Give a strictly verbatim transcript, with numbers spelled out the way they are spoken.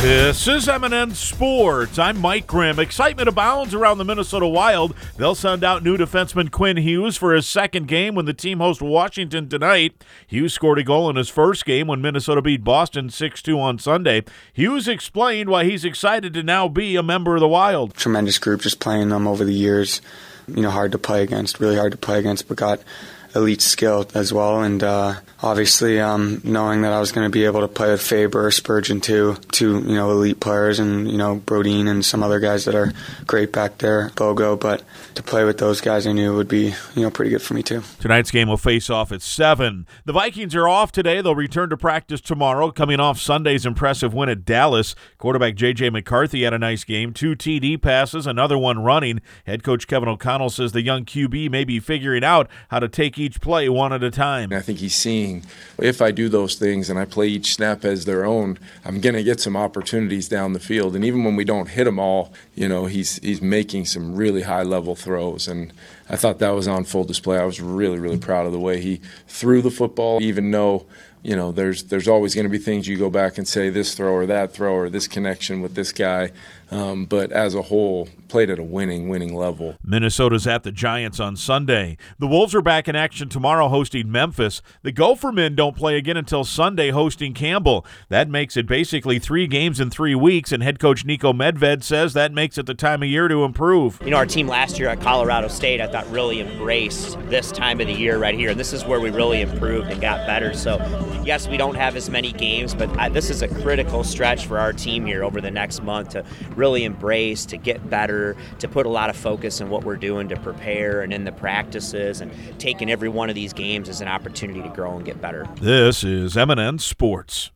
This is M and N Sports. I'm Mike Grimm. Excitement abounds around the Minnesota Wild. They'll send out new defenseman Quinn Hughes for his second game when the team hosts Washington tonight. Hughes scored a goal in his first game when Minnesota beat Boston six two on Sunday. Hughes explained why he's excited to now be a member of the Wild. Tremendous group, just playing them over the years. You know, hard to play against, really hard to play against, but got elite skill as well. And uh, obviously, um, knowing that I was going to be able to play with Faber, Spurgeon too, two you know elite players, and you know Brodin and some other guys that are great back there, Bogo. But to play with those guys, I knew would be you know pretty good for me too. Tonight's game will face off at seven. The Vikings are off today. They'll return to practice tomorrow, coming off Sunday's impressive win at Dallas. Quarterback J J McCarthy had a nice game, two T D passes, another one running. Head coach Kevin O'Connell says the young Q B may be figuring out how to take each play one at a time. I think he's seeing, if I do those things and I play each snap as their own, I'm going to get some opportunities down the field. And even when we don't hit them all, you know, he's he's making some really high-level throws. And I thought that was on full display. I was really, really proud of the way he threw the football, even though, you know, there's there's always going to be things you go back and say, this throw or that throw or this connection with this guy. Um, but as a whole, played at a winning, winning level. Minnesota's at the Giants on Sunday. The Wolves are back in action tomorrow hosting Memphis. The Gopher men don't play again until Sunday hosting Campbell. That makes it basically three games in three weeks, and head coach Nico Medved says that makes it the time of year to improve. You know, our team last year at Colorado State, I thought, really embraced this time of the year right here, and this is where we really improved and got better. So, yes, we don't have as many games, but I, this is a critical stretch for our team here over the next month to really embrace, to get better, to put a lot of focus on what we're doing to prepare and in the practices, and taking every one of these games as an opportunity to grow and get better. This is M and N Sports.